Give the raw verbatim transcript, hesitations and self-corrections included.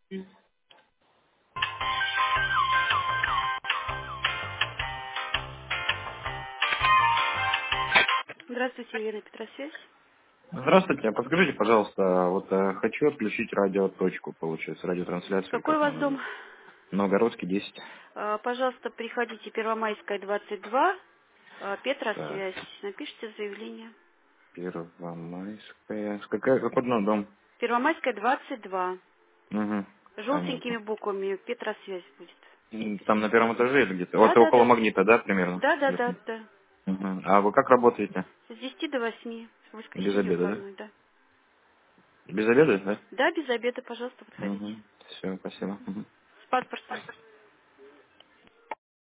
Здравствуйте, Елена Петросвязь. Здравствуйте, а подскажите, пожалуйста, вот э, хочу отключить радиоточку, получается, радиотрансляцию, или Какой у как вас она дом? называется. Новгородский десять. А, Пожалуйста, приходите, Первомайская, двадцать два, а, Так, Петросвязь. Напишите заявление. Первомайская. Какая, какой ну, дом? Первомайская, двадцать два. Угу, Желтенькими понятно. буквами Петросвязь будет М, Там на написано. первом этаже или где-то? Да, Вот да, около да. магнита, да, примерно? Да, да, да, Плюс-минус. да. Мгм. А вы как работаете? С десяти до восьми. В Без воскресенье обеда, да? выходной, да. Без обеда, да? Да, без обеда, пожалуйста, подходите. Угу. Все, спасибо. Мгм. С паспортом.